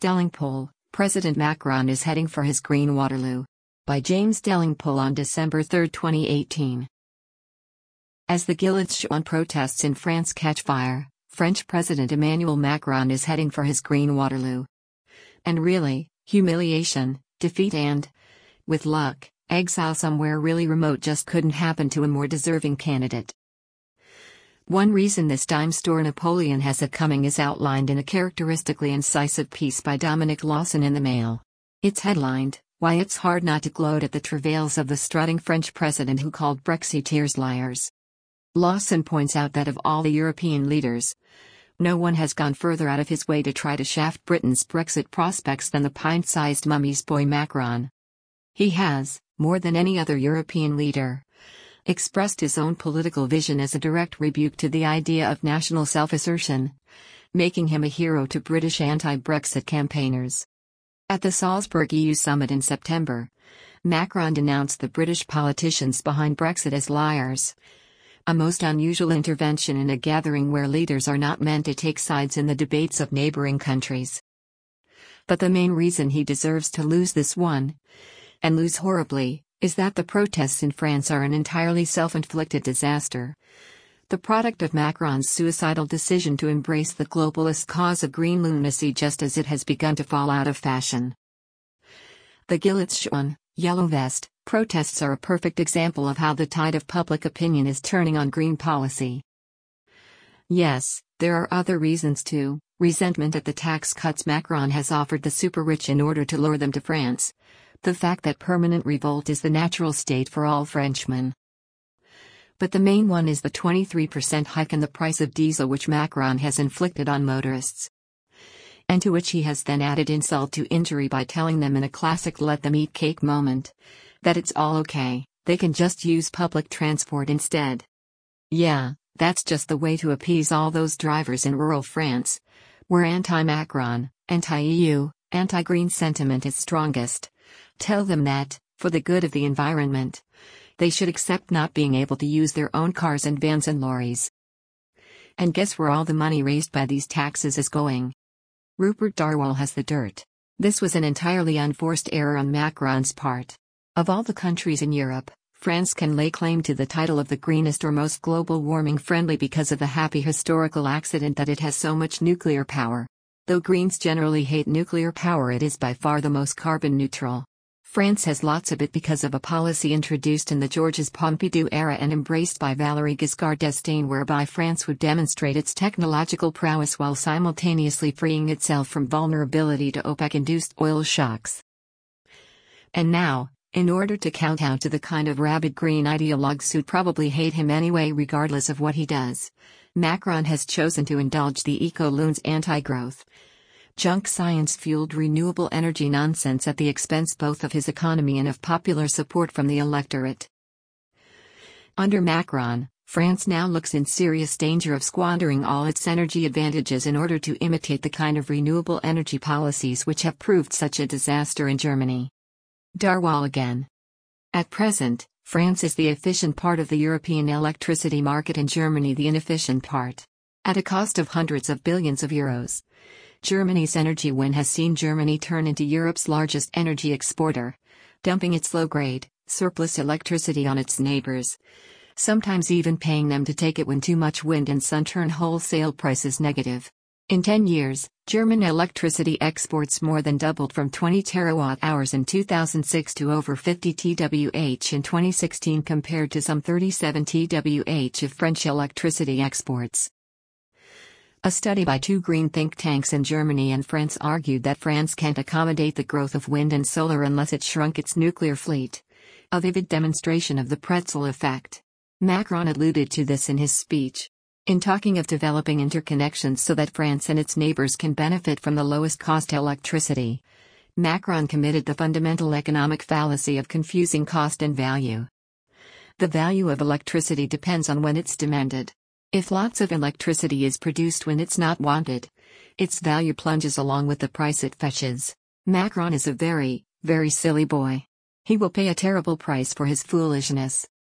Delingpole, President Macron is heading for his Green Waterloo. By James Delingpole on December 3, 2018. As the Gilets jaunes protests in France catch fire, French President Emmanuel Macron is heading for his Green Waterloo. And really, humiliation, defeat and, with luck, exile somewhere really remote just couldn't happen to a more deserving candidate. One reason this dime store Napoleon has it coming is outlined in a characteristically incisive piece by Dominic Lawson in the Mail. It's headlined, "Why It's Hard Not to Gloat at the Travails of the Strutting French President Who Called Brexiteers Liars." Lawson points out that of all the European leaders, no one has gone further out of his way to try to shaft Britain's Brexit prospects than the pint-sized mummy's boy Macron. He has, more than any other European leader, expressed his own political vision as a direct rebuke to the idea of national self-assertion, making him a hero to British anti-Brexit campaigners. At the Salzburg EU summit in September, Macron denounced the British politicians behind Brexit as liars, a most unusual intervention in a gathering where leaders are not meant to take sides in the debates of neighboring countries. But the main reason he deserves to lose this one, and lose horribly, is that the protests in France are an entirely self-inflicted disaster, the product of Macron's suicidal decision to embrace the globalist cause of green lunacy just as it has begun to fall out of fashion. The Gilets jaunes, Yellow Vest, protests are a perfect example of how the tide of public opinion is turning on green policy. Yes, there are other reasons too: resentment at the tax cuts Macron has offered the super-rich in order to lure them to France, the fact that permanent revolt is the natural state for all Frenchmen. But the main one is the 23% hike in the price of diesel which Macron has inflicted on motorists, and to which he has then added insult to injury by telling them in a classic let-them-eat-cake moment that it's all okay, they can just use public transport instead. Yeah, that's just the way to appease all those drivers in rural France, where anti-Macron, anti-EU, anti-green sentiment is strongest. Tell them that, for the good of the environment, they should accept not being able to use their own cars and vans and lorries. And guess where all the money raised by these taxes is going? Rupert Darwall has the dirt. This was an entirely unforced error on Macron's part. Of all the countries in Europe, France can lay claim to the title of the greenest or most global warming friendly because of the happy historical accident that it has so much nuclear power. Though Greens generally hate nuclear power, it is by far the most carbon neutral. France has lots of it because of a policy introduced in the Georges Pompidou era and embraced by Valéry Giscard d'Estaing, whereby France would demonstrate its technological prowess while simultaneously freeing itself from vulnerability to OPEC-induced oil shocks. And now, in order to kowtow to the kind of rabid green ideologues who'd probably hate him anyway regardless of what he does, Macron has chosen to indulge the eco-loons anti-growth, junk science-fueled renewable energy nonsense at the expense both of his economy and of popular support from the electorate. Under Macron, France now looks in serious danger of squandering all its energy advantages in order to imitate the kind of renewable energy policies which have proved such a disaster in Germany. Darwall again. At present, France is the efficient part of the European electricity market and Germany the inefficient part. At a cost of hundreds of billions of euros, Germany's energy win has seen Germany turn into Europe's largest energy exporter, dumping its low-grade, surplus electricity on its neighbors, sometimes even paying them to take it when too much wind and sun turn wholesale prices negative. In 10 years, German electricity exports more than doubled from 20 terawatt-hours in 2006 to over 50 TWh in 2016 compared to some 37 TWh of French electricity exports. A study by two green think tanks in Germany and France argued that France can't accommodate the growth of wind and solar unless it shrunk its nuclear fleet, a vivid demonstration of the pretzel effect. Macron alluded to this in his speech. In talking of developing interconnections so that France and its neighbors can benefit from the lowest cost electricity, Macron committed the fundamental economic fallacy of confusing cost and value. The value of electricity depends on when it's demanded. If lots of electricity is produced when it's not wanted, its value plunges along with the price it fetches. Macron is a very, very silly boy. He will pay a terrible price for his foolishness.